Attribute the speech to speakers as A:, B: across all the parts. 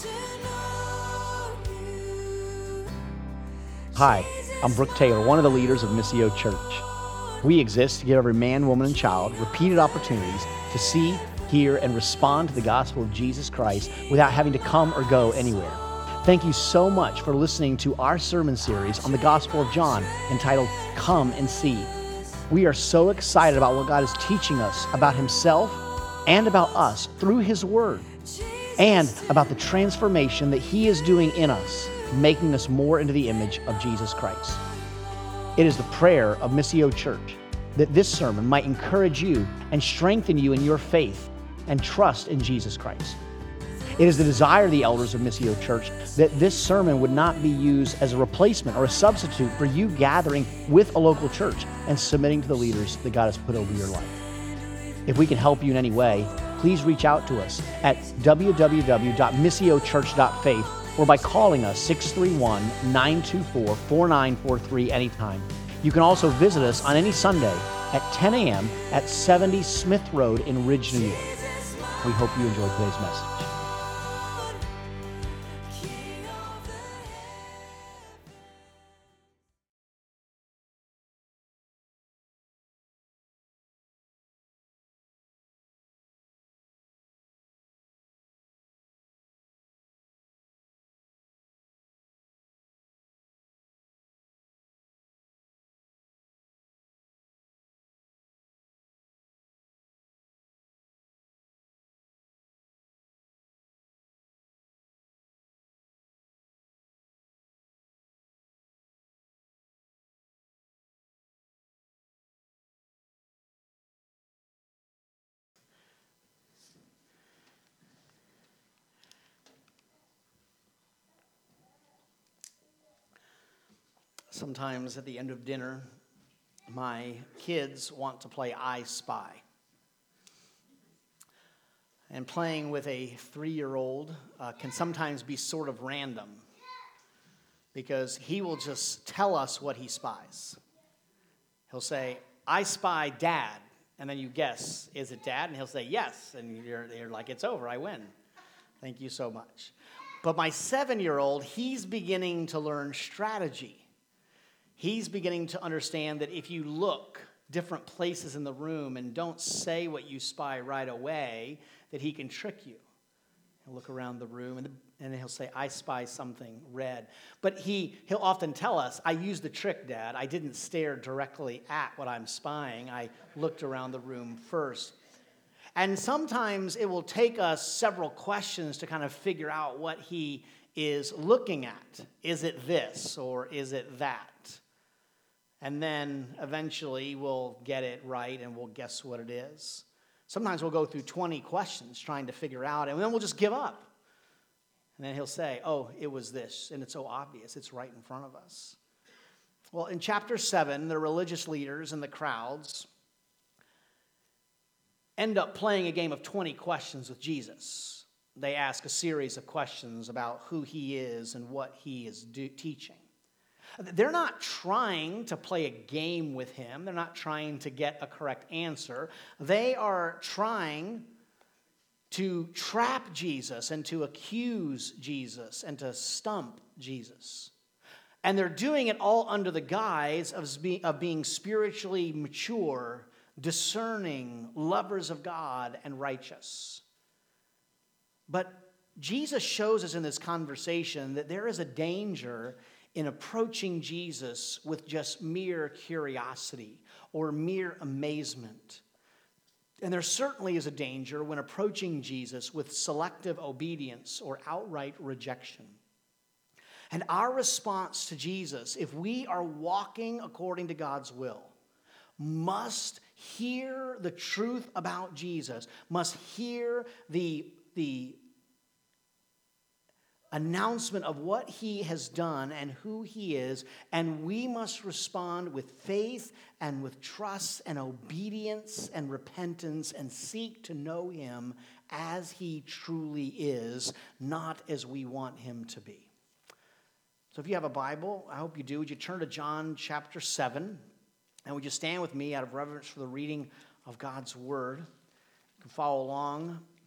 A: Hi, I'm Brooke Taylor, one of the leaders of Missio Church. We exist to give every man, woman, and child repeated opportunities to see, hear, and respond to the gospel of Jesus Christ without having to come or go anywhere. Thank you so much for listening to our sermon series on the Gospel of John entitled Come and See. We are so excited about what God is teaching us about Himself and about us through His Word, and about the transformation that He is doing in us, making us more into the image of Jesus Christ. It is the prayer of Missio Church that this sermon might encourage you and strengthen you in your faith and trust in Jesus Christ. It is the desire of the elders of Missio Church that this sermon would not be used as a replacement or a substitute for you gathering with a local church and submitting to the leaders that God has put over your life. If we can help you in any way, please reach out to us at www.missiochurch.faith or by calling us 631-924-4943 anytime. You can also visit us on any Sunday at 10 a.m. at 70 Smith Road in Ridge, New York. We hope you enjoyed today's message. Sometimes at the end of dinner, my kids want to play I Spy. And playing with a 3-year-old can sometimes be sort of random because he will just tell us what he spies. He'll say, I spy Dad. And then you guess, is it Dad? And he'll say, yes. And you're like, it's over, I win. Thank you so much. But my 7-year-old, he's beginning to learn strategy. He's beginning to understand that if you look different places in the room and don't say what you spy right away, that he can trick you. He'll look around the room and he'll say, I spy something red. But he'll often tell us, I used the trick, Dad. I didn't stare directly at what I'm spying. I looked around the room first. And sometimes it will take us several questions to kind of figure out what he is looking at. Is it this or is it that? And then eventually we'll get it right and we'll guess what it is. Sometimes we'll go through 20 questions trying to figure out, and then we'll just give up. And then he'll say, oh, it was this, and it's so obvious. It's right in front of us. Well, in chapter 7, the religious leaders and the crowds end up playing a game of 20 questions with Jesus. They ask a series of questions about who he is and what he is teaching. They're not trying to play a game with him. They're not trying to get a correct answer. They are trying to trap Jesus and to accuse Jesus and to stump Jesus. And they're doing it all under the guise of being spiritually mature, discerning, lovers of God, and righteous. But Jesus shows us in this conversation that there is a danger in approaching Jesus with just mere curiosity or mere amazement. And there certainly is a danger when approaching Jesus with selective obedience or outright rejection. And our response to Jesus, if we are walking according to God's will, must hear the truth about Jesus, must hear the announcement of what he has done and who he is, and we must respond with faith and with trust and obedience and repentance and seek to know him as he truly is, not as we want him to be. So if you have a Bible, I hope you do, would you turn to John chapter 7, and would you stand with me out of reverence for the reading of God's word? You can follow along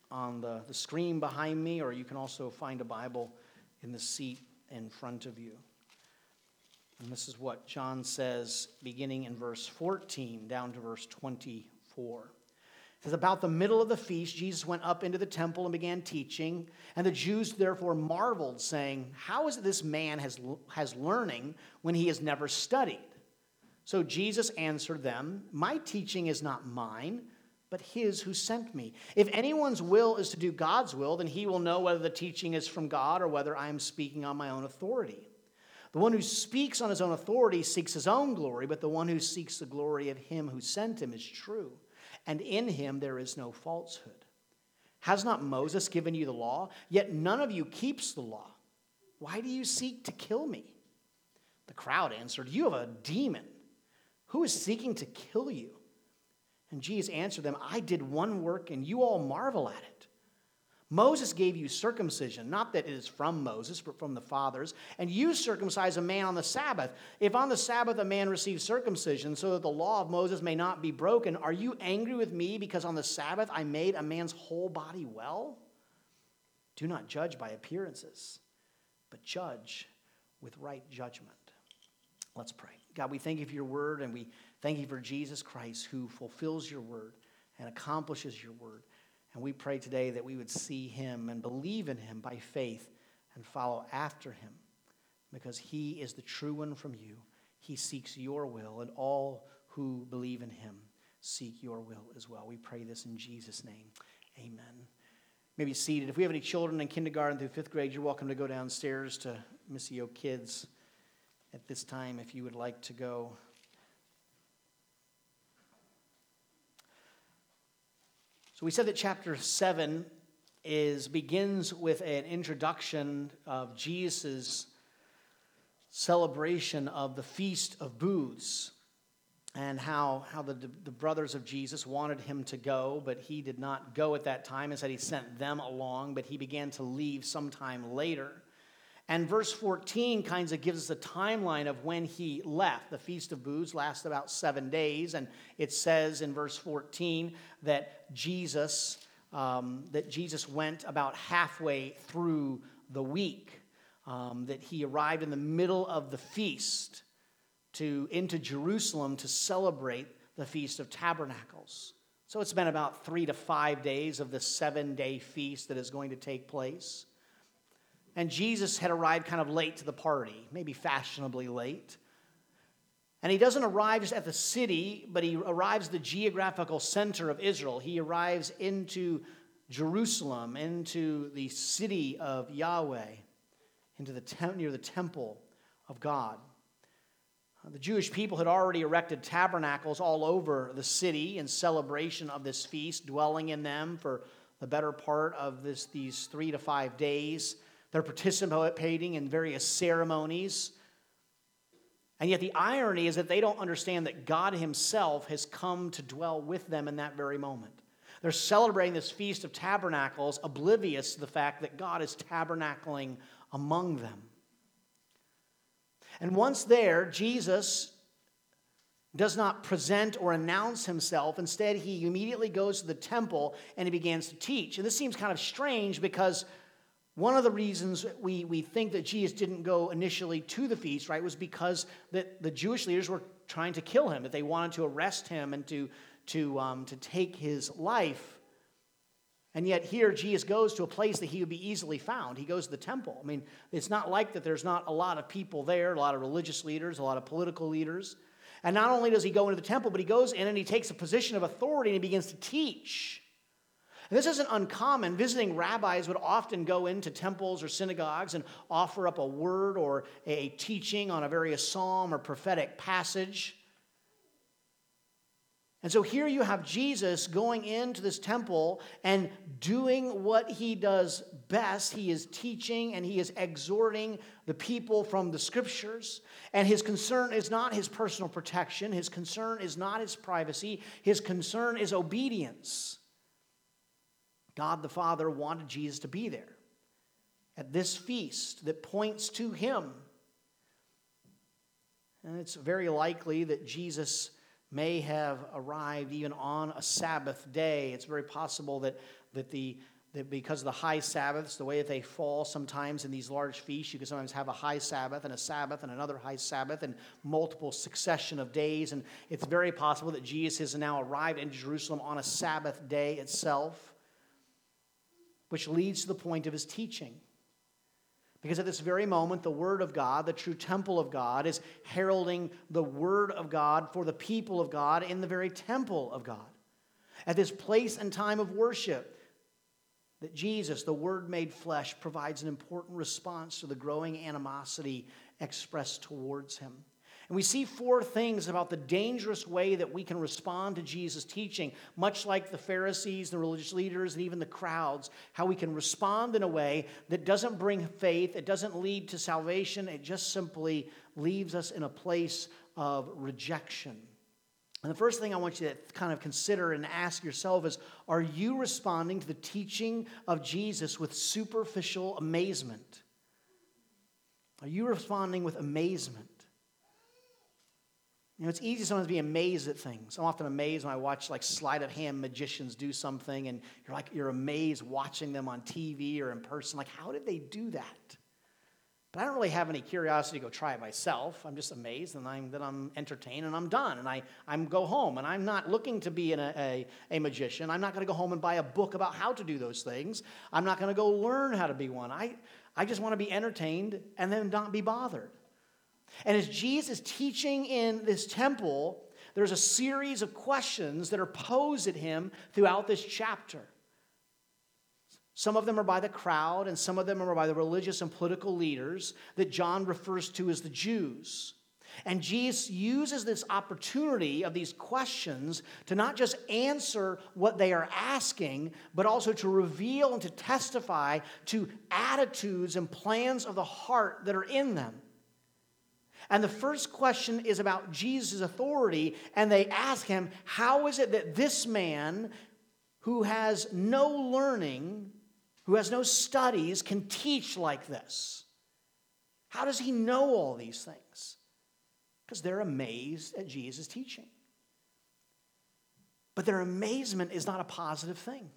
A: on the screen behind me, or you can also find a Bible in the seat in front of you. And this is what John says, beginning in verse 14 down to verse 24. It says, about the middle of the feast, Jesus went up into the temple and began teaching. And the Jews therefore marveled, saying, how is it this man has learning when he has never studied? So Jesus answered them, my teaching is not mine, but his who sent me. If anyone's will is to do God's will, then he will know whether the teaching is from God or whether I am speaking on my own authority. The one who speaks on his own authority seeks his own glory, but the one who seeks the glory of him who sent him is true, and in him there is no falsehood. Has not Moses given you the law? Yet none of you keeps the law. Why do you seek to kill me? The crowd answered, you have a demon. Who is seeking to kill you? And Jesus answered them, I did one work, and you all marvel at it. Moses gave you circumcision, not that it is from Moses, but from the fathers, and you circumcise a man on the Sabbath. If on the Sabbath a man receives circumcision, so that the law of Moses may not be broken, are you angry with me because on the Sabbath I made a man's whole body well? Do not judge by appearances, but judge with right judgment. Let's pray. God, we thank you for your word, and we thank you for Jesus Christ, who fulfills your word and accomplishes your word. And we pray today that we would see him and believe in him by faith and follow after him, because he is the true one from you. He seeks your will, and all who believe in him seek your will as well. We pray this in Jesus' name. Amen. You may be seated. If we have any children in kindergarten through fifth grade, you're welcome to go downstairs to Missio Kids at this time if you would like to go. So we said that chapter 7 begins with an introduction of Jesus' celebration of the Feast of Booths, and how the brothers of Jesus wanted him to go, but he did not go at that time. Instead, he sent them along, but he began to leave sometime later. And verse 14 kind of gives us a timeline of when he left. The Feast of Booths lasts about 7 days, and it says in verse 14 that Jesus went about halfway through the week, that he arrived in the middle of the feast into Jerusalem to celebrate the Feast of Tabernacles. So it's been about 3 to 5 days of the 7-day feast that is going to take place. And Jesus had arrived kind of late to the party, maybe fashionably late. And he doesn't arrive just at the city, but he arrives at the geographical center of Israel. He arrives into Jerusalem, into the city of Yahweh, near the temple of God. The Jewish people had already erected tabernacles all over the city in celebration of this feast, dwelling in them for the better part of these 3 to 5 days. They're participating in various ceremonies. And yet the irony is that they don't understand that God himself has come to dwell with them in that very moment. They're celebrating this Feast of Tabernacles, oblivious to the fact that God is tabernacling among them. And once there, Jesus does not present or announce himself. Instead, he immediately goes to the temple and he begins to teach. And this seems kind of strange, because one of the reasons we think that Jesus didn't go initially to the feast, right, was because that the Jewish leaders were trying to kill him, that they wanted to arrest him and to take his life. And yet here Jesus goes to a place that he would be easily found. He goes to the temple. I mean, it's not like that there's not a lot of people there, a lot of religious leaders, a lot of political leaders. And not only does he go into the temple, but he goes in and he takes a position of authority and he begins to teach. And this isn't uncommon. Visiting rabbis would often go into temples or synagogues and offer up a word or a teaching on a various psalm or prophetic passage. And so here you have Jesus going into this temple and doing what he does best. He is teaching and he is exhorting the people from the scriptures. And his concern is not his personal protection. His concern is not his privacy. His concern is obedience. God the Father wanted Jesus to be there at this feast that points to him. And it's very likely that Jesus may have arrived even on a Sabbath day. It's very possible that the that because of the high Sabbaths, the way that they fall sometimes in these large feasts, you can sometimes have a high Sabbath and another high Sabbath and multiple succession of days. And it's very possible that Jesus has now arrived in Jerusalem on a Sabbath day itself, which leads to the point of his teaching. Because at this very moment, the Word of God, the true temple of God, is heralding the Word of God for the people of God in the very temple of God. At this place and time of worship, that Jesus, the Word made flesh, provides an important response to the growing animosity expressed towards him. And we see four things about the dangerous way that we can respond to Jesus' teaching, much like the Pharisees, the religious leaders, and even the crowds, how we can respond in a way that doesn't bring faith, it doesn't lead to salvation, it just simply leaves us in a place of rejection. And the first thing I want you to kind of consider and ask yourself is, are you responding to the teaching of Jesus with superficial amazement? Are you responding with amazement? You know, it's easy sometimes to be amazed at things. I'm often amazed when I watch like sleight of hand magicians do something, and you're amazed watching them on TV or in person. Like, how did they do that? But I don't really have any curiosity to go try it myself. I'm just amazed, and I'm entertained, and I'm done. And I go home, and I'm not looking to be a magician. I'm not going to go home and buy a book about how to do those things. I'm not going to go learn how to be one. I just want to be entertained and then not be bothered. And as Jesus is teaching in this temple, there's a series of questions that are posed at him throughout this chapter. Some of them are by the crowd, and some of them are by the religious and political leaders that John refers to as the Jews. And Jesus uses this opportunity of these questions to not just answer what they are asking, but also to reveal and to testify to attitudes and plans of the heart that are in them. And the first question is about Jesus' authority, and they ask him, how is it that this man who has no learning, who has no studies, can teach like this? How does he know all these things? Because they're amazed at Jesus' teaching. But their amazement is not a positive thing.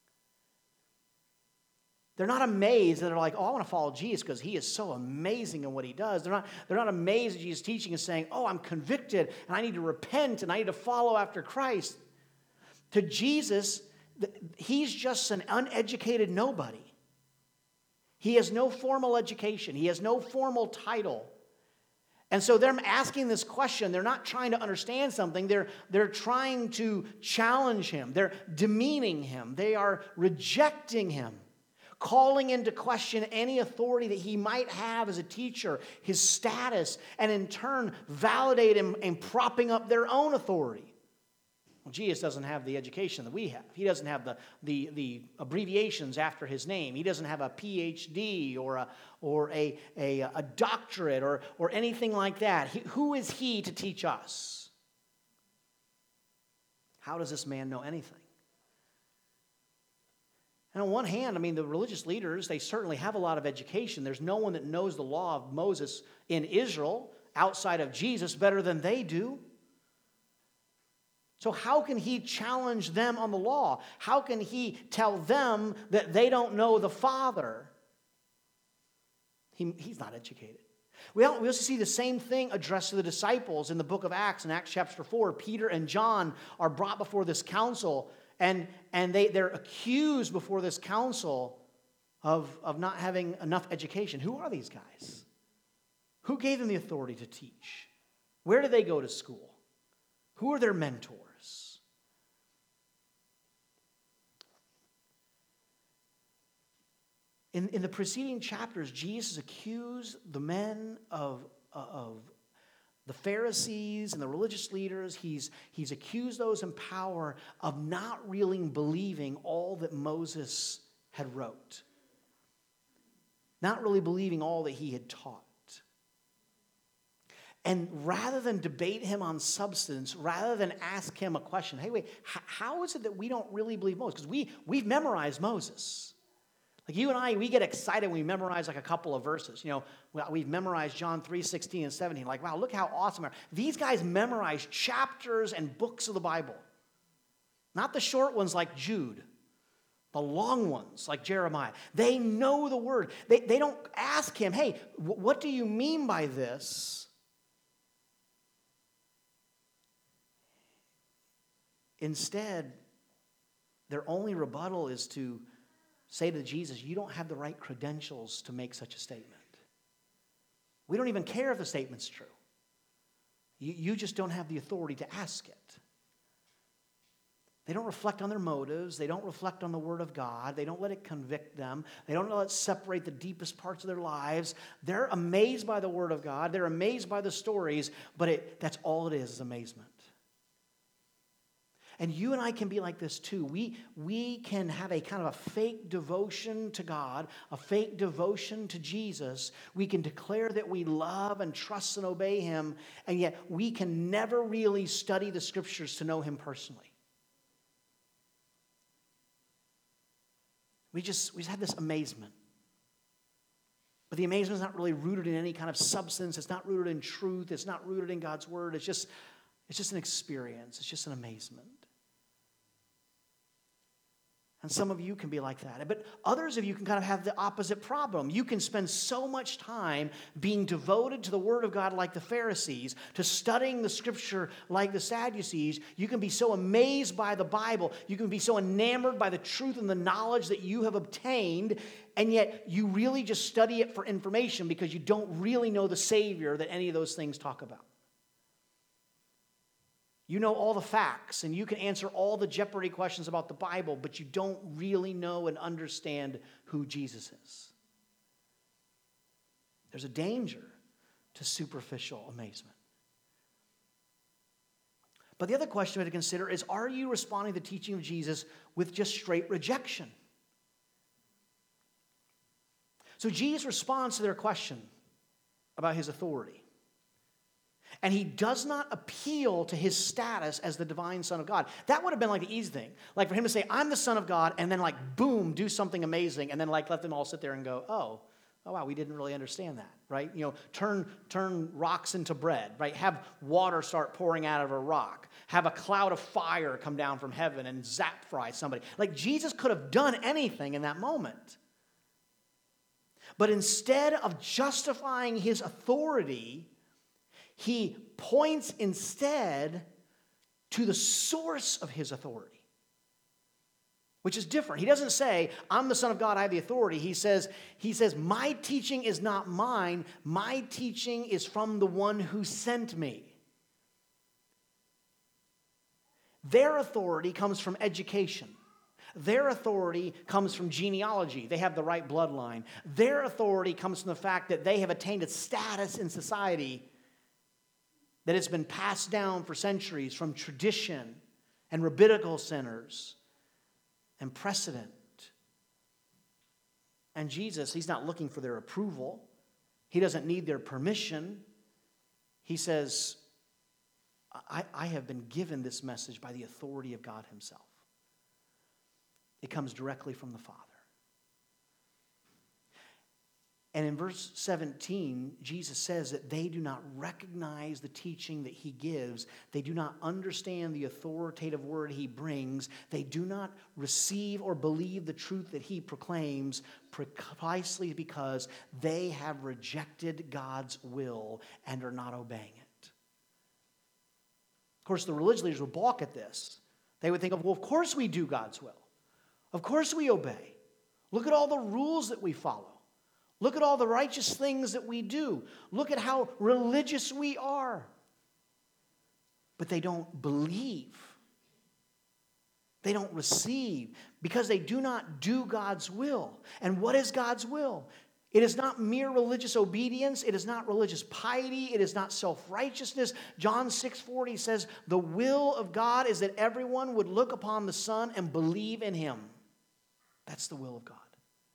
A: They're not amazed and they're like, oh, I want to follow Jesus because he is so amazing in what he does. They're not amazed at Jesus' teaching and saying, oh, I'm convicted and I need to repent and I need to follow after Christ. To Jesus, he's just an uneducated nobody. He has no formal education. He has no formal title. And so they're asking this question. They're not trying to understand something. They're trying to challenge him. They're demeaning him. They are rejecting him, calling into question any authority that he might have as a teacher, his status, and in turn validate him and propping up their own authority. Well, Jesus doesn't have the education that we have. He doesn't have the abbreviations after his name. He doesn't have a PhD or a doctorate or anything like that. Who is he to teach us? How does this man know anything? And on one hand, I mean, the religious leaders, they certainly have a lot of education. There's no one that knows the law of Moses in Israel outside of Jesus better than they do. So how can he challenge them on the law? How can he tell them that they don't know the Father? He's not educated. We also see the same thing addressed to the disciples in the book of Acts. In Acts chapter 4, Peter and John are brought before this council, and they're accused before this council of not having enough education. Who are these guys? Who gave them the authority to teach? Where did they go to school? Who are their mentors? In the preceding chapters, Jesus accused the men of the Pharisees and the religious leaders. He's accused those in power of not really believing all that Moses had wrote. Not really believing all that he had taught. And rather than debate him on substance, rather than ask him a question, hey, wait, how is it that we don't really believe Moses? Because we've memorized Moses. Like you and I, we get excited when we memorize like a couple of verses. You know, we've memorized John 3:16 and 17. Like, wow, look how awesome they are. These guys memorize chapters and books of the Bible. Not the short ones like Jude. The long ones, like Jeremiah, they know the word. They don't ask him, hey, what do you mean by this? Instead, their only rebuttal is to say to Jesus, you don't have the right credentials to make such a statement. We don't even care if the statement's true. You just don't have the authority to ask it. They don't reflect on their motives. They don't reflect on the Word of God. They don't let it convict them. They don't let it separate the deepest parts of their lives. They're amazed by the Word of God. They're amazed by the stories, but that's all it is amazement. And you and I can be like this too. We can have a kind of a fake devotion to God, a fake devotion to Jesus. We can declare that we love and trust and obey Him, and yet we can never really study the Scriptures to know Him personally. We just have this amazement. But the amazement is not really rooted in any kind of substance. It's not rooted in truth. It's not rooted in God's Word. It's just an experience. It's just an amazement. And some of you can be like that. But others of you can kind of have the opposite problem. You can spend so much time being devoted to the Word of God like the Pharisees, to studying the Scripture like the Sadducees. You can be so amazed by the Bible. You can be so enamored by the truth and the knowledge that you have obtained, and yet you really just study it for information because you don't really know the Savior that any of those things talk about. You know all the facts, and you can answer all the Jeopardy questions about the Bible, but you don't really know and understand who Jesus is. There's a danger to superficial amazement. But the other question we have to consider is, are you responding to the teaching of Jesus with just straight rejection? So Jesus responds to their question about His authority. And He does not appeal to His status as the divine Son of God. That would have been like the easy thing. Like for Him to say, I'm the Son of God, and then like, boom, do something amazing, and then like let them all sit there and go, oh wow, we didn't really understand that, right? You know, turn rocks into bread, right? Have water start pouring out of a rock. Have a cloud of fire come down from heaven and zap fry somebody. Like Jesus could have done anything in that moment. But instead of justifying His authority, He points instead to the source of His authority, which is different. He doesn't say, I'm the Son of God, I have the authority. He says, my teaching is not mine. My teaching is from the one who sent me. Their authority comes from education. Their authority comes from genealogy. They have the right bloodline. Their authority comes from the fact that they have attained a status in society that it's been passed down for centuries from tradition and rabbinical centers and precedent. And Jesus, He's not looking for their approval. He doesn't need their permission. He says, I have been given this message by the authority of God Himself. It comes directly from the Father. And in verse 17, Jesus says that they do not recognize the teaching that He gives. They do not understand the authoritative word He brings. They do not receive or believe the truth that He proclaims precisely because they have rejected God's will and are not obeying it. Of course, the religious leaders would balk at this. They would think of, well, of course we do God's will. Of course we obey. Look at all the rules that we follow. Look at all the righteous things that we do. Look at how religious we are. But they don't believe. They don't receive because they do not do God's will. And what is God's will? It is not mere religious obedience. It is not religious piety. It is not self-righteousness. John 6:40 says, the will of God is that everyone would look upon the Son and believe in Him. That's the will of God.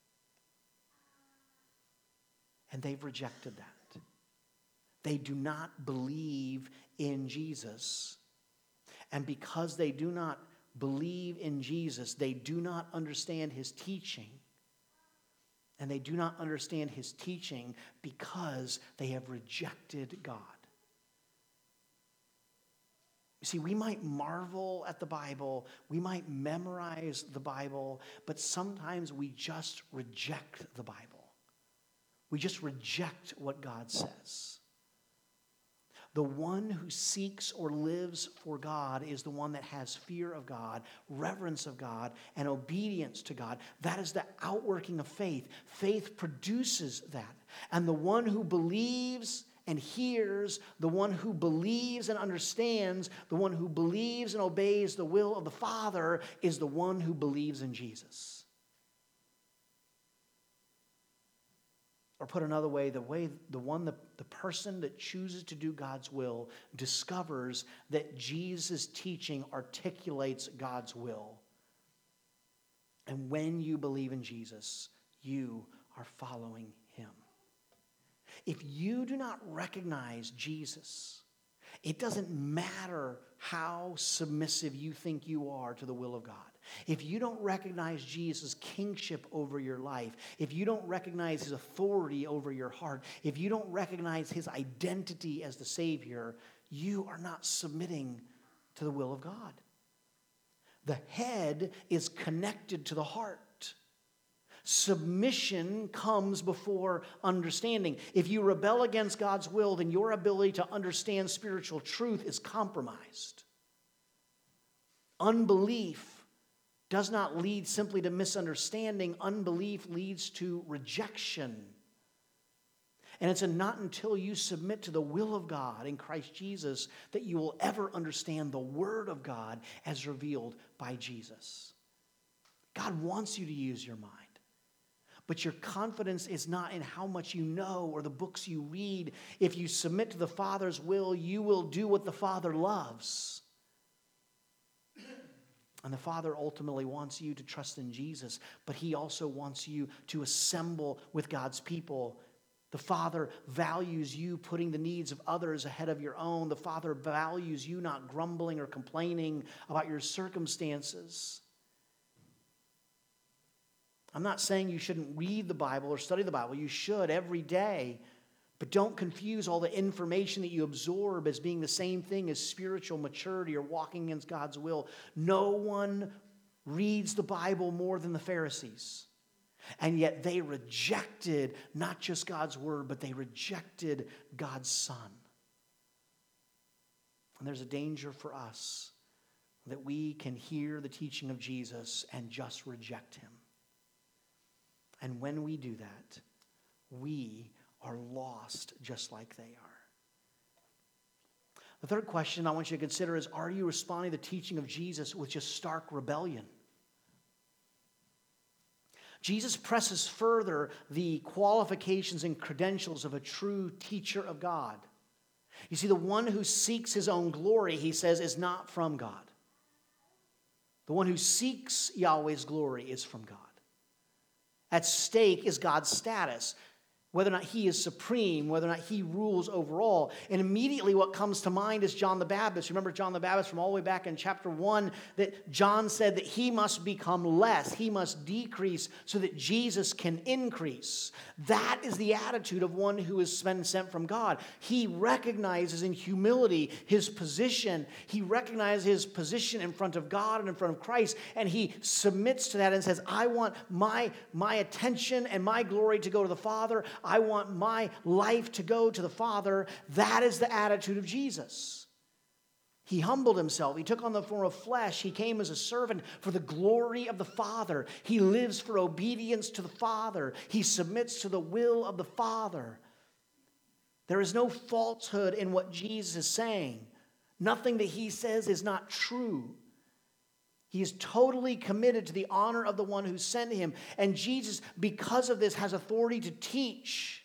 A: And they've rejected that. They do not believe in Jesus. And because they do not believe in Jesus, they do not understand His teaching. And they do not understand His teaching because they have rejected God. You see, we might marvel at the Bible, we might memorize the Bible, but sometimes we just reject the Bible. We just reject what God says. The one who seeks or lives for God is the one that has fear of God, reverence of God, and obedience to God. That is the outworking of faith. Faith produces that. And the one who believes and hears, the one who believes and understands, the one who believes and obeys the will of the Father is the one who believes in Jesus. Or put another way, the person that chooses to do God's will discovers that Jesus' teaching articulates God's will. And when you believe in Jesus, you are following him. If you do not recognize Jesus, it doesn't matter how submissive you think you are to the will of God. If you don't recognize Jesus' kingship over your life, if you don't recognize his authority over your heart, if you don't recognize his identity as the Savior, you are not submitting to the will of God. The head is connected to the heart. Submission comes before understanding. If you rebel against God's will, then your ability to understand spiritual truth is compromised. Unbelief does not lead simply to misunderstanding. Unbelief leads to rejection. And it's not until you submit to the will of God in Christ Jesus that you will ever understand the Word of God as revealed by Jesus. God wants you to use your mind. But your confidence is not in how much you know or the books you read. If you submit to the Father's will, you will do what the Father loves. And the Father ultimately wants you to trust in Jesus, but he also wants you to assemble with God's people. The Father values you putting the needs of others ahead of your own. The Father values you not grumbling or complaining about your circumstances. I'm not saying you shouldn't read the Bible or study the Bible. You should every day. But don't confuse all the information that you absorb as being the same thing as spiritual maturity or walking against God's will. No one reads the Bible more than the Pharisees. And yet they rejected not just God's word, but they rejected God's Son. And there's a danger for us that we can hear the teaching of Jesus and just reject him. And when we do that, we are lost just like they are. The third question I want you to consider is, are you responding to the teaching of Jesus with just stark rebellion? Jesus presses further the qualifications and credentials of a true teacher of God. You see, the one who seeks his own glory, he says, is not from God. The one who seeks Yahweh's glory is from God. At stake is God's status, whether or not he is supreme, whether or not he rules over all. And immediately what comes to mind is John the Baptist. Remember John the Baptist from all the way back in chapter 1, that John said that he must become less, he must decrease so that Jesus can increase. That is the attitude of one who has been sent from God. He recognizes in humility his position. He recognizes his position in front of God and in front of Christ, and he submits to that and says, I want my attention and my glory to go to the Father. I want my life to go to the Father. That is the attitude of Jesus. He humbled himself. He took on the form of flesh. He came as a servant for the glory of the Father. He lives for obedience to the Father. He submits to the will of the Father. There is no falsehood in what Jesus is saying. Nothing that he says is not true. He is totally committed to the honor of the one who sent him. And Jesus, because of this, has authority to teach.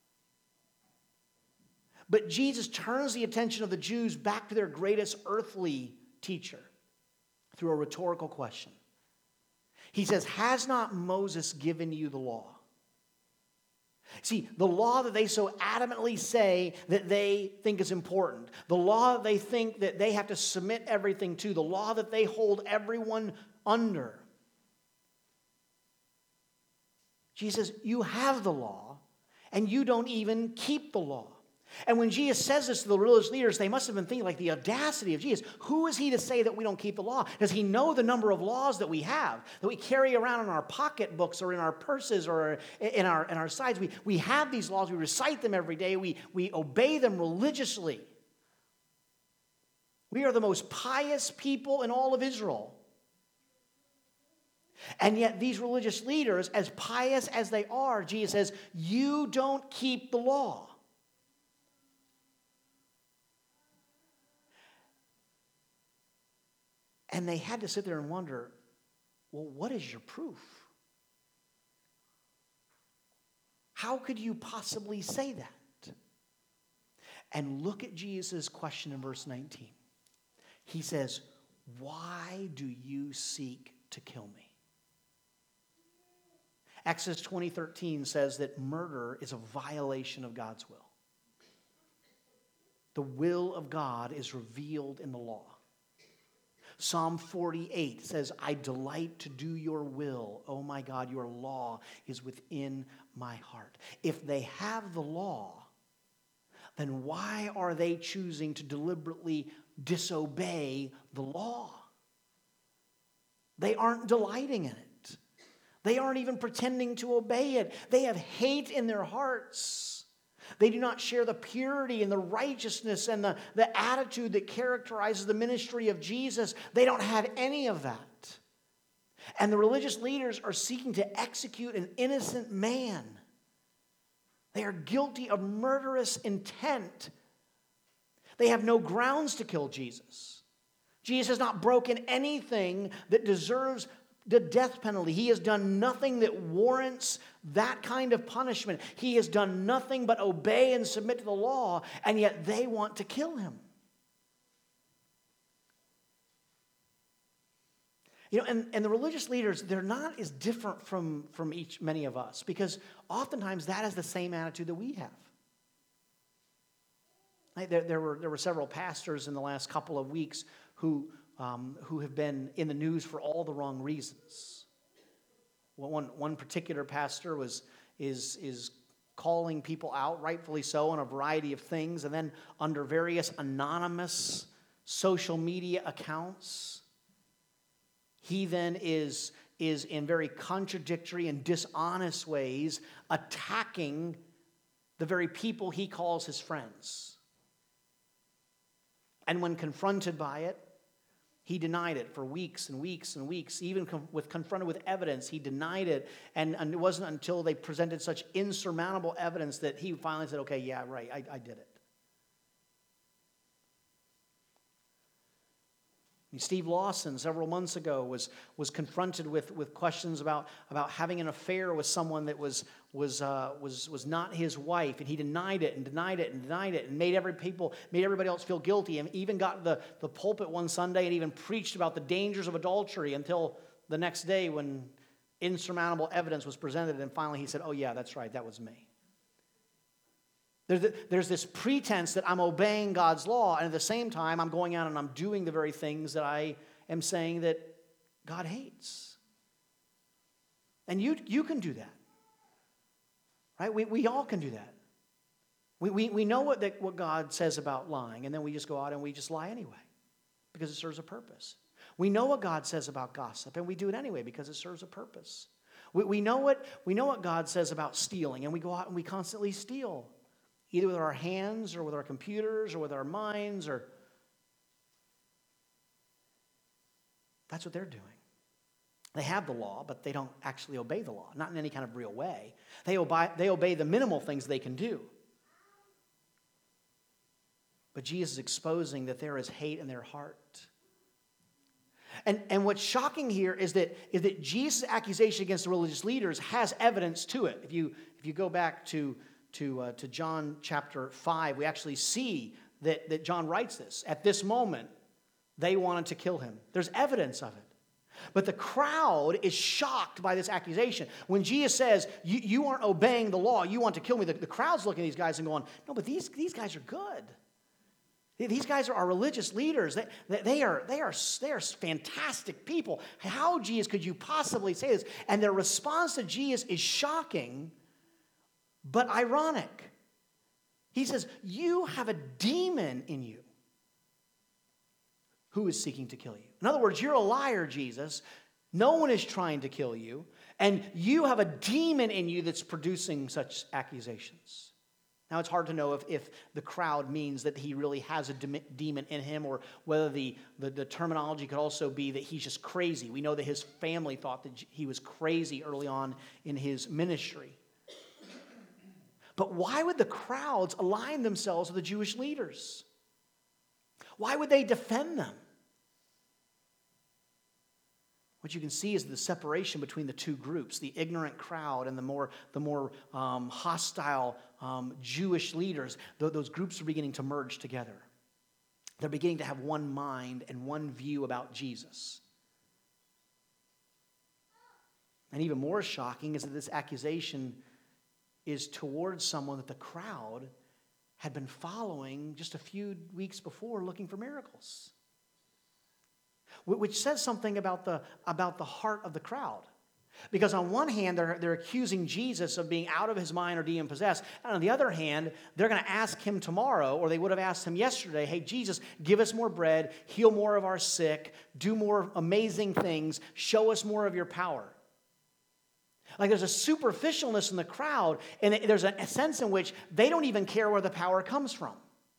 A: But Jesus turns the attention of the Jews back to their greatest earthly teacher through a rhetorical question. He says, has not Moses given you the law? See, the law that they so adamantly say that they think is important, the law that they think that they have to submit everything to, the law that they hold everyone under. Jesus says, you have the law, and you don't even keep the law. And when Jesus says this to the religious leaders, they must have been thinking, like, the audacity of Jesus. Who is he to say that we don't keep the law? Does he know the number of laws that we have, that we carry around in our pocketbooks or in our purses or in our sides? We have these laws. We recite them every day. We obey them religiously. We are the most pious people in all of Israel. And yet these religious leaders, as pious as they are, Jesus says, you don't keep the law. And they had to sit there and wonder, well, what is your proof? How could you possibly say that? And look at Jesus' question in verse 19. He says, why do you seek to kill me? Exodus 20:13 says that murder is a violation of God's will. The will of God is revealed in the law. Psalm 48 says, I delight to do your will. Oh my God, your law is within my heart. If they have the law, then why are they choosing to deliberately disobey the law? They aren't delighting in it. They aren't even pretending to obey it. They have hate in their hearts. They do not share the purity and the righteousness and the attitude that characterizes the ministry of Jesus. They don't have any of that. And the religious leaders are seeking to execute an innocent man. They are guilty of murderous intent. They have no grounds to kill Jesus. Jesus has not broken anything that deserves the death penalty. He has done nothing that warrants that kind of punishment. He has done nothing but obey and submit to the law, and yet they want to kill him. You know, and the religious leaders, they're not as different from many of us, because oftentimes that is the same attitude that we have. There were several pastors in the last couple of weeks who have been in the news for all the wrong reasons. One particular pastor is calling people out, rightfully so, on a variety of things, and then under various anonymous social media accounts, he then is in very contradictory and dishonest ways attacking the very people he calls his friends. And when confronted by it, he denied it for weeks and weeks and weeks. Even confronted with evidence, he denied it. And it wasn't until they presented such insurmountable evidence that he finally said, okay, yeah, right, I did it. Steve Lawson, several months ago, was confronted with questions about having an affair with someone that was not his wife, and he denied it and denied it and denied it, and made everybody else feel guilty, and even got the pulpit one Sunday and even preached about the dangers of adultery until the next day when insurmountable evidence was presented, and finally he said, "Oh yeah, that's right, that was me." There's this pretense that I'm obeying God's law, and at the same time, I'm going out and I'm doing the very things that I am saying that God hates. And you can do that. Right? We all can do that. We know what God says about lying, and then we just go out and we just lie anyway because it serves a purpose. We know what God says about gossip, and we do it anyway because it serves a purpose. We know what God says about stealing, and we go out and we constantly steal. Either with our hands or with our computers or with our minds, or that's what they're doing. They have the law, but they don't actually obey the law, not in any kind of real way. They obey the minimal things they can do. But Jesus is exposing that there is hate in their heart. And what's shocking here is that Jesus' accusation against the religious leaders has evidence to it. If you go back to John chapter 5, we actually see that John writes this. At this moment, they wanted to kill him. There's evidence of it. But the crowd is shocked by this accusation. When Jesus says, you aren't obeying the law, you want to kill me, the crowd's looking at these guys and going, no, but these guys are good. These guys are our religious leaders. They are fantastic people. How, Jesus, could you possibly say this? And their response to Jesus is shocking, but ironic. He says, you have a demon in you who is seeking to kill you. In other words, you're a liar, Jesus. No one is trying to kill you. And you have a demon in you that's producing such accusations. Now, it's hard to know if the crowd means that he really has a demon in him, or whether the terminology could also be that he's just crazy. We know that his family thought that he was crazy early on in his ministry. But why would the crowds align themselves with the Jewish leaders? Why would they defend them? What you can see is the separation between the two groups, the ignorant crowd and the more hostile Jewish leaders. Those groups are beginning to merge together. They're beginning to have one mind and one view about Jesus. And even more shocking is that this accusation is towards someone that the crowd had been following just a few weeks before, looking for miracles. Which says something about the heart of the crowd. Because on one hand, they're accusing Jesus of being out of his mind or demon-possessed. And on the other hand, they're going to ask him tomorrow, or they would have asked him yesterday, hey, Jesus, give us more bread, heal more of our sick, do more amazing things, show us more of your power. Like there's a superficialness in the crowd, and there's a sense in which they don't even care where the power comes from.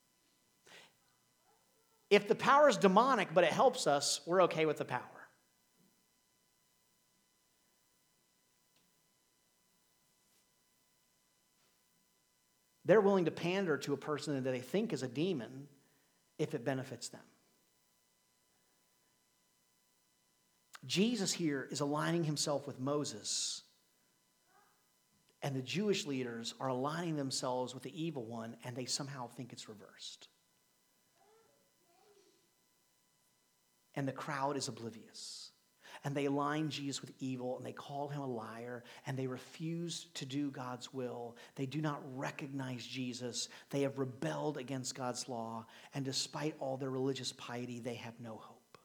A: If the power is demonic, but it helps us, we're okay with the power. They're willing to pander to a person that they think is a demon if it benefits them. Jesus here is aligning himself with Moses, and the Jewish leaders are aligning themselves with the evil one, and they somehow think it's reversed. And the crowd is oblivious. And they align Jesus with evil, and they call him a liar, and they refuse to do God's will. They do not recognize Jesus. They have rebelled against God's law, and despite all their religious piety, they have no hope.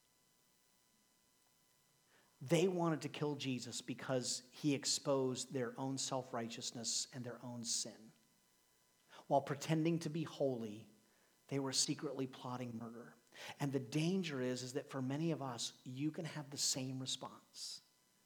A: They wanted to kill Jesus because he exposed their own self-righteousness and their own sin. While pretending to be holy, they were secretly plotting murder. And the danger is that for many of us, you can have the same response.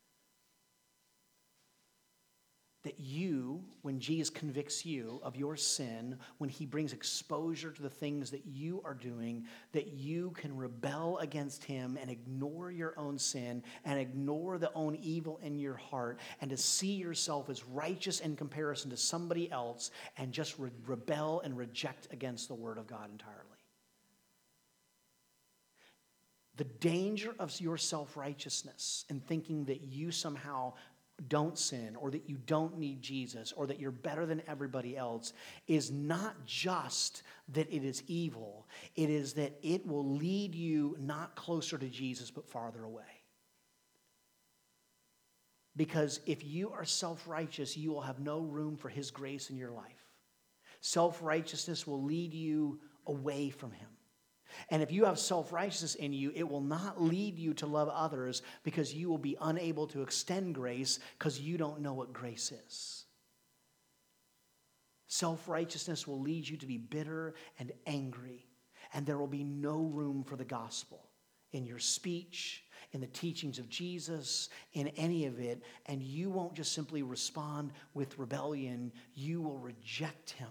A: That you, when Jesus convicts you of your sin, when he brings exposure to the things that you are doing, that you can rebel against him and ignore your own sin and ignore the own evil in your heart, and to see yourself as righteous in comparison to somebody else, and just rebel and reject against the word of God entirely. The danger of your self-righteousness and thinking that you somehow don't sin, or that you don't need Jesus, or that you're better than everybody else, is not just that it is evil. It is that it will lead you not closer to Jesus, but farther away. Because if you are self-righteous, you will have no room for his grace in your life. Self-righteousness will lead you away from him. And if you have self-righteousness in you, it will not lead you to love others, because you will be unable to extend grace because you don't know what grace is. Self-righteousness will lead you to be bitter and angry, and there will be no room for the gospel in your speech, in the teachings of Jesus, in any of it, and you won't just simply respond with rebellion, you will reject him.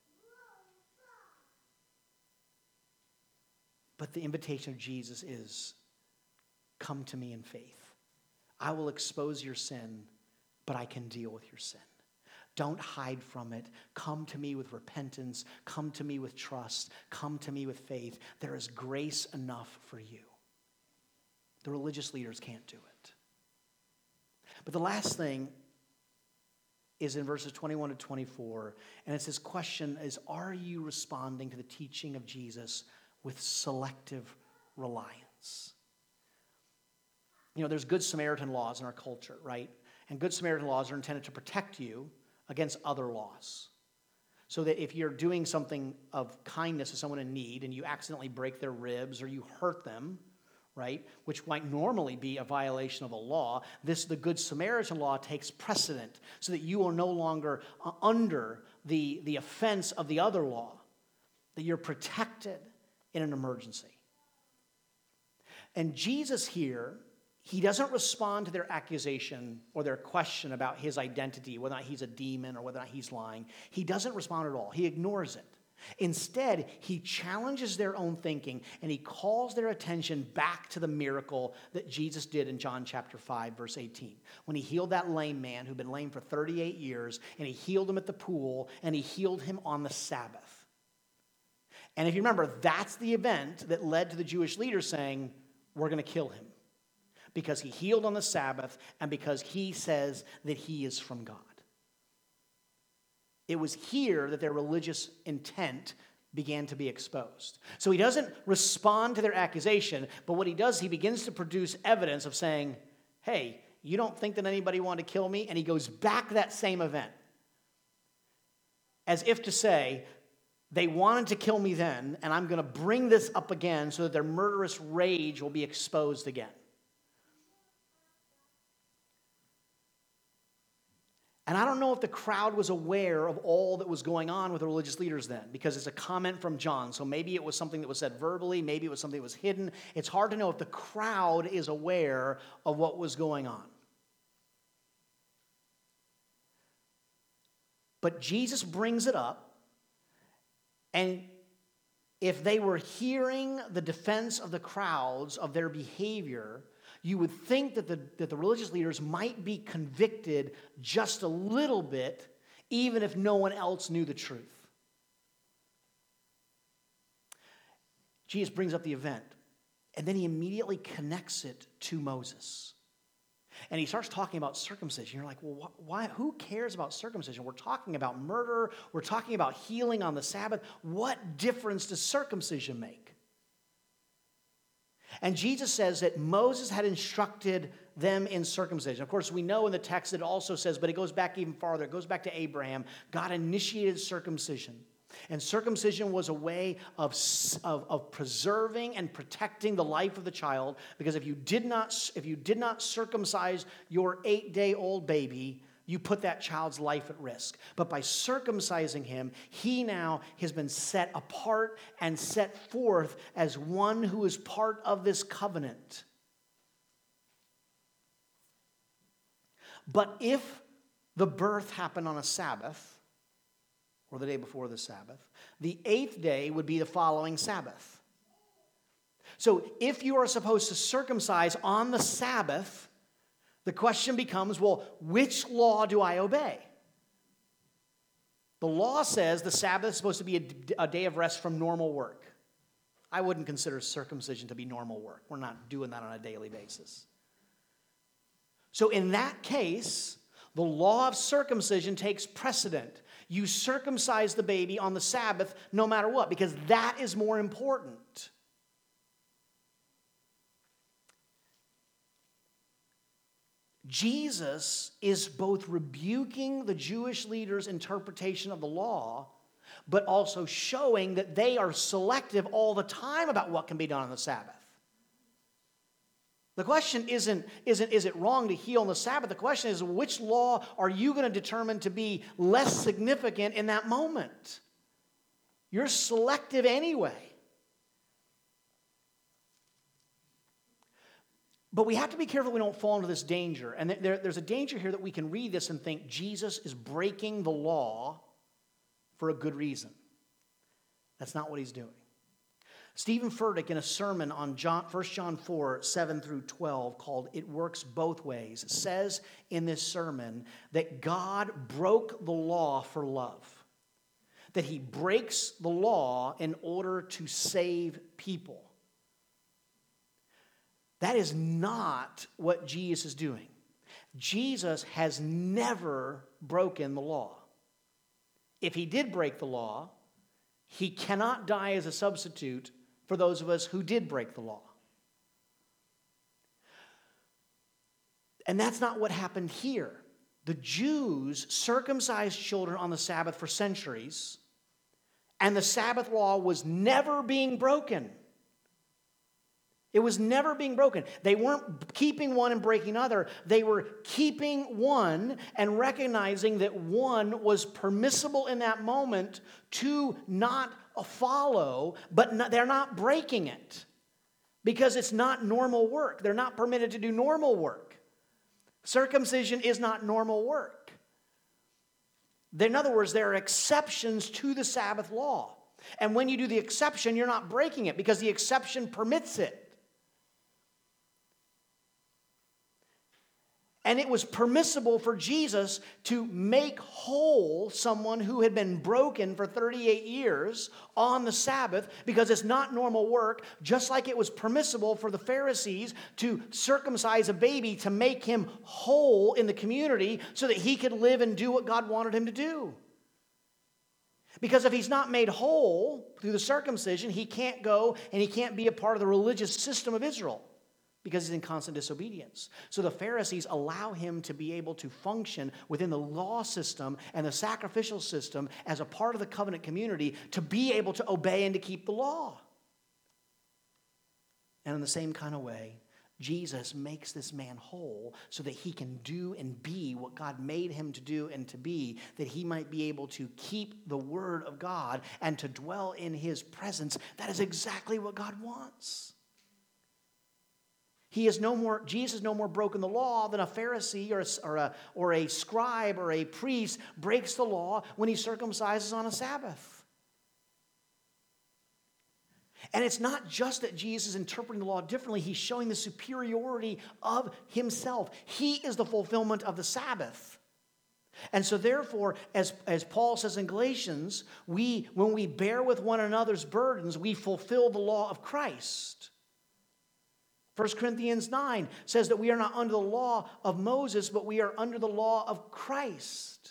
A: But the invitation of Jesus is, come to me in faith. I will expose your sin, but I can deal with your sin. Don't hide from it. Come to me with repentance. Come to me with trust. Come to me with faith. There is grace enough for you. The religious leaders can't do it. But the last thing is in verses 21 to 24, and it's this question is, are you responding to the teaching of Jesus with selective reliance? You know, there's Good Samaritan laws in our culture, right? And Good Samaritan laws are intended to protect you against other laws. So that if you're doing something of kindness to someone in need and you accidentally break their ribs or you hurt them, right, which might normally be a violation of a law, the Good Samaritan law takes precedent so that you are no longer under the offense of the other law, that you're protected in an emergency. And Jesus here, he doesn't respond to their accusation or their question about his identity, whether or not he's a demon or whether or not he's lying. He doesn't respond at all. He ignores it. Instead, he challenges their own thinking and he calls their attention back to the miracle that Jesus did in John chapter 5, verse 18. When he healed that lame man who'd been lame for 38 years, and he healed him at the pool, and he healed him on the Sabbath. And if you remember, that's the event that led to the Jewish leaders saying, we're going to kill him, because he healed on the Sabbath and because he says that he is from God. It was here that their religious intent began to be exposed. So he doesn't respond to their accusation, but what he does, he begins to produce evidence of saying, hey, you don't think that anybody wanted to kill me? And he goes back to that same event, as if to say, they wanted to kill me then, and I'm going to bring this up again so that their murderous rage will be exposed again. And I don't know if the crowd was aware of all that was going on with the religious leaders then, because it's a comment from John. So maybe it was something that was said verbally, maybe it was something that was hidden. It's hard to know if the crowd is aware of what was going on. But Jesus brings it up, and if they were hearing the defense of the crowds of their behavior, you would think that the religious leaders might be convicted just a little bit, even if no one else knew the truth. Jesus brings up the event, and then he immediately connects it to Moses. And he starts talking about circumcision. You're like, well, why? Who cares about circumcision? We're talking about murder. We're talking about healing on the Sabbath. What difference does circumcision make? And Jesus says that Moses had instructed them in circumcision. Of course, we know in the text it also says, but it goes back even farther. It goes back to Abraham. God initiated circumcision. And circumcision was a way of preserving and protecting the life of the child, because if you did not circumcise your 8-day-old baby, you put that child's life at risk. But by circumcising him, he now has been set apart and set forth as one who is part of this covenant. But if the birth happened on a Sabbath, or the day before the Sabbath, the 8th day would be the following Sabbath. So if you are supposed to circumcise on the Sabbath, the question becomes, well, which law do I obey? The law says the Sabbath is supposed to be a day of rest from normal work. I wouldn't consider circumcision to be normal work. We're not doing that on a daily basis. So in that case, the law of circumcision takes precedent. You circumcise the baby on the Sabbath no matter what, because that is more important. Jesus is both rebuking the Jewish leaders' interpretation of the law, but also showing that they are selective all the time about what can be done on the Sabbath. The question isn't is it wrong to heal on the Sabbath? The question is, which law are you going to determine to be less significant in that moment? You're selective anyway. But we have to be careful we don't fall into this danger. And there's a danger here that we can read this and think Jesus is breaking the law for a good reason. That's not what he's doing. Stephen Furtick, in a sermon on 1 John 4, 7 through 12, called It Works Both Ways, says in this sermon that God broke the law for love. That he breaks the law in order to save people. That is not what Jesus is doing. Jesus has never broken the law. If he did break the law, he cannot die as a substitute for those of us who did break the law. And that's not what happened here. The Jews circumcised children on the Sabbath for centuries, and the Sabbath law was never being broken. It was never being broken. They weren't keeping one and breaking other. They were keeping one and recognizing that one was permissible in that moment to not follow, but they're not breaking it because it's not normal work. They're not permitted to do normal work. Circumcision is not normal work. In other words, there are exceptions to the Sabbath law. And when you do the exception, you're not breaking it because the exception permits it. And it was permissible for Jesus to make whole someone who had been broken for 38 years on the Sabbath because it's not normal work, just like it was permissible for the Pharisees to circumcise a baby to make him whole in the community so that he could live and do what God wanted him to do. Because if he's not made whole through the circumcision, he can't go and he can't be a part of the religious system of Israel, because he's in constant disobedience. So the Pharisees allow him to be able to function within the law system and the sacrificial system as a part of the covenant community to be able to obey and to keep the law. And in the same kind of way, Jesus makes this man whole so that he can do and be what God made him to do and to be, that he might be able to keep the word of God and to dwell in his presence. That is exactly what God wants. Jesus is no more broken the law than a Pharisee or a scribe or a priest breaks the law when he circumcises on a Sabbath. And it's not just that Jesus is interpreting the law differently. He's showing the superiority of himself. He is the fulfillment of the Sabbath. And so therefore, as Paul says in Galatians, when we bear with one another's burdens, we fulfill the law of Christ. 1 Corinthians 9 says that we are not under the law of Moses, but we are under the law of Christ.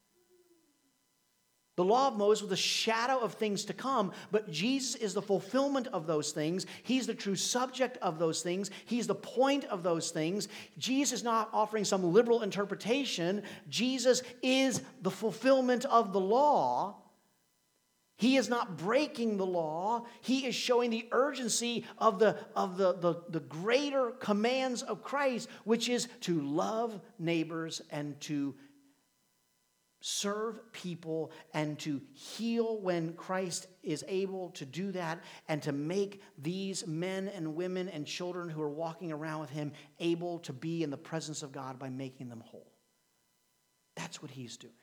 A: The law of Moses was the shadow of things to come, but Jesus is the fulfillment of those things. He's the true subject of those things. He's the point of those things. Jesus is not offering some liberal interpretation. Jesus is the fulfillment of the law. He is not breaking the law. He is showing the urgency of the greater commands of Christ, which is to love neighbors and to serve people and to heal when Christ is able to do that, and to make these men and women and children who are walking around with him able to be in the presence of God by making them whole. That's what he's doing.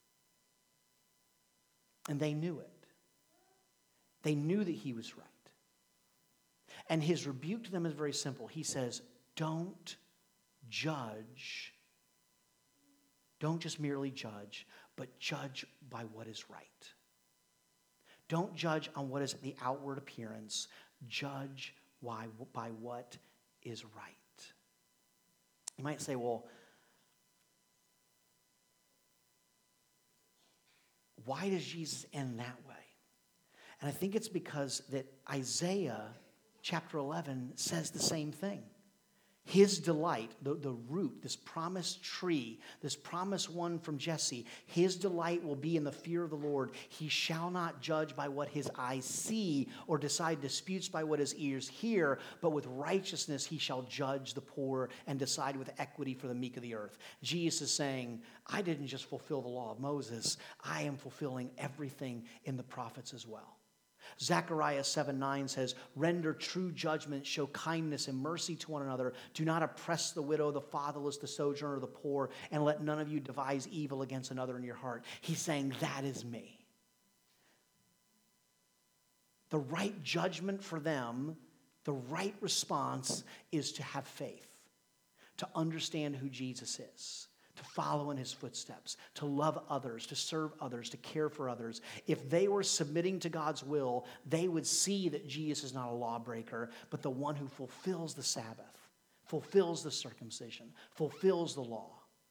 A: And they knew it. They knew that he was right. And his rebuke to them is very simple. He says, don't judge. Don't just merely judge, but judge by what is right. Don't judge on what is the outward appearance. Judge by what is right. You might say, well, why does Jesus end that way? And I think it's because that Isaiah chapter 11 says the same thing. His delight, the root, this promised tree, this promised one from Jesse, his delight will be in the fear of the Lord. He shall not judge by what his eyes see or decide disputes by what his ears hear, but with righteousness he shall judge the poor and decide with equity for the meek of the earth. Jesus is saying, I didn't just fulfill the law of Moses, I am fulfilling everything in the prophets as well. Zechariah 7:9 says, render true judgment, show kindness and mercy to one another. Do not oppress the widow, the fatherless, the sojourner, the poor, and let none of you devise evil against another in your heart. He's saying, that is me. The right judgment for them, the right response is to have faith, to understand who Jesus is, to follow in his footsteps, to love others, to serve others, to care for others. If they were submitting to God's will, they would see that Jesus is not a lawbreaker, but the one who fulfills the Sabbath, fulfills the circumcision, fulfills the law.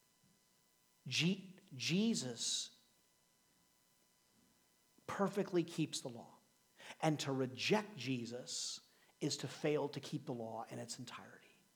A: Jesus perfectly keeps the law. And to reject Jesus is to fail to keep the law in its entirety.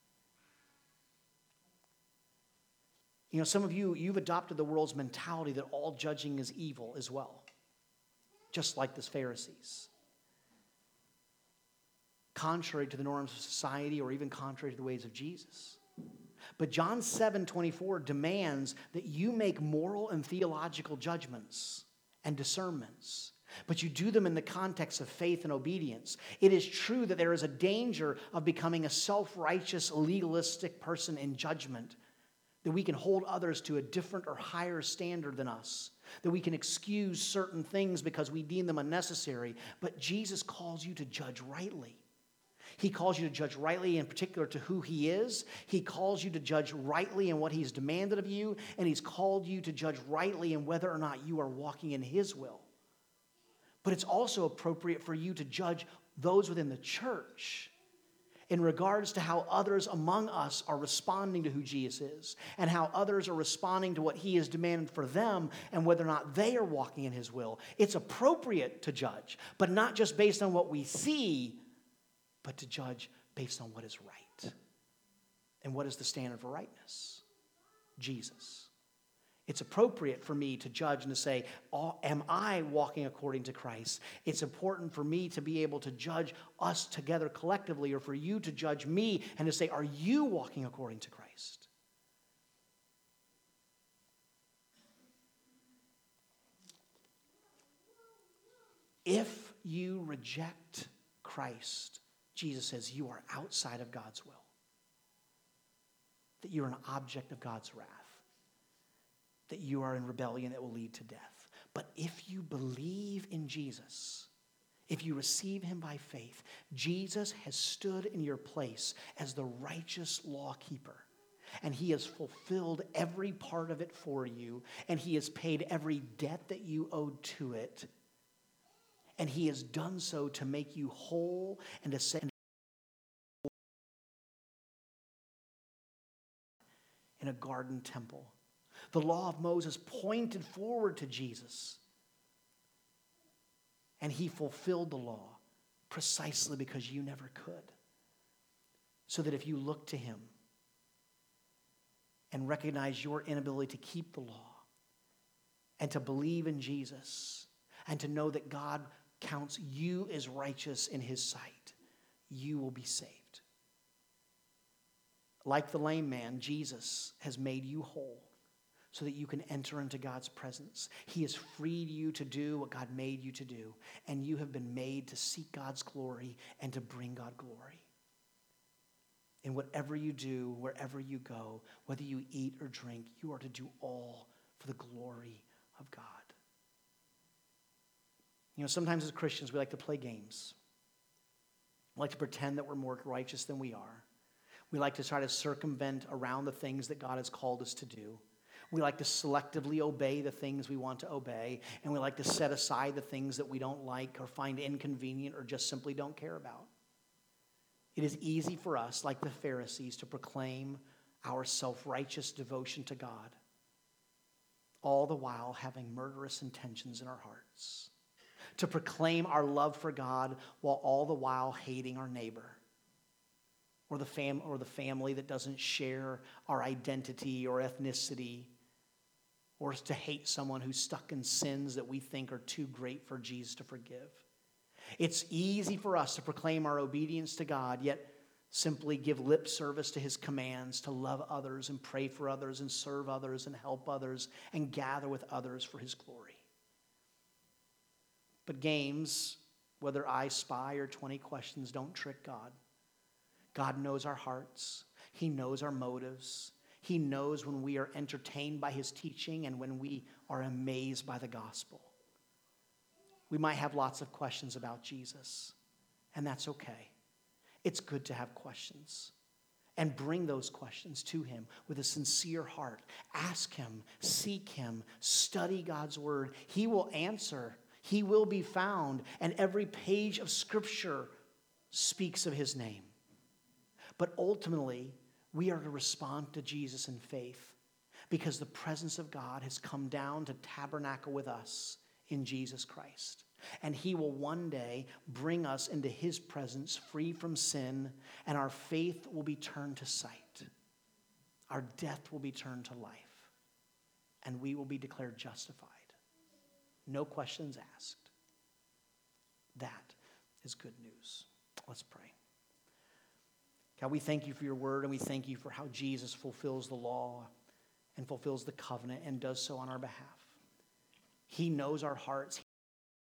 A: You know, some of you've adopted the world's mentality that all judging is evil as well, just like the Pharisees. contrary to the norms of society or even contrary to the ways of Jesus. But John 7:24 demands that you make moral and theological judgments and discernments, but you do them in the context of faith and obedience. It is true that there is a danger of becoming a self-righteous, legalistic person in judgment, that we can hold others to a different or higher standard than us, that we can excuse certain things because we deem them unnecessary. But Jesus calls you to judge rightly. He calls you to judge rightly in particular to who he is. He calls you to judge rightly in what he's demanded of you. And he's called you to judge rightly in whether or not you are walking in his will. But it's also appropriate for you to judge those within the church in regards to how others among us are responding to who Jesus is, and how others are responding to what he has demanded for them, and whether or not they are walking in his will. It's appropriate to judge, but not just based on what we see, but to judge based on what is right. And what is the standard for rightness? Jesus. It's appropriate for me to judge and to say, am I walking according to Christ? It's important for me to be able to judge us together collectively, or for you to judge me and to say, are you walking according to Christ? If you reject Christ, Jesus says you are outside of God's will, that you're an object of God's wrath, that you are in rebellion that will lead to death. But if you believe in Jesus, if you receive him by faith, Jesus has stood in your place as the righteous lawkeeper, and he has fulfilled every part of it for you, and he has paid every debt that you owed to it, and he has done so to make you whole and to send in a garden temple. The law of Moses pointed forward to Jesus, and he fulfilled the law precisely because you never could. So that if you look to him and recognize your inability to keep the law, and to believe in Jesus, and to know that God counts you as righteous in his sight, you will be saved. Like the lame man, Jesus has made you whole so that you can enter into God's presence. He has freed you to do what God made you to do, and you have been made to seek God's glory and to bring God glory. In whatever you do, wherever you go, whether you eat or drink, you are to do all for the glory of God. You know, sometimes as Christians, we like to play games. We like to pretend that we're more righteous than we are. We like to try to circumvent around the things that God has called us to do. We like to selectively obey the things we want to obey, and we like to set aside the things that we don't like or find inconvenient or just simply don't care about. It is easy for us, like the Pharisees, to proclaim our self-righteous devotion to God, all the while having murderous intentions in our hearts. To proclaim our love for God while all the while hating our neighbor, or the family that doesn't share our identity or ethnicity, or to hate someone who's stuck in sins that we think are too great for Jesus to forgive. It's easy for us to proclaim our obedience to God, yet simply give lip service to his commands to love others and pray for others and serve others and help others and gather with others for his glory. But games, whether I Spy or 20 Questions, don't trick God. God knows our hearts. He knows our motives. He knows when we are entertained by his teaching and when we are amazed by the gospel. We might have lots of questions about Jesus, and that's okay. It's good to have questions. And bring those questions to him with a sincere heart. Ask him, seek him, study God's word. He will answer. He will be found. And every page of Scripture speaks of his name. But ultimately, we are to respond to Jesus in faith because the presence of God has come down to tabernacle with us in Jesus Christ. And he will one day bring us into his presence free from sin, and our faith will be turned to sight. Our death will be turned to life, and we will be declared justified. No questions asked. That is good news. Let's pray. God, we thank you for your word, and we thank you for how Jesus fulfills the law and fulfills the covenant and does so on our behalf. He knows our hearts.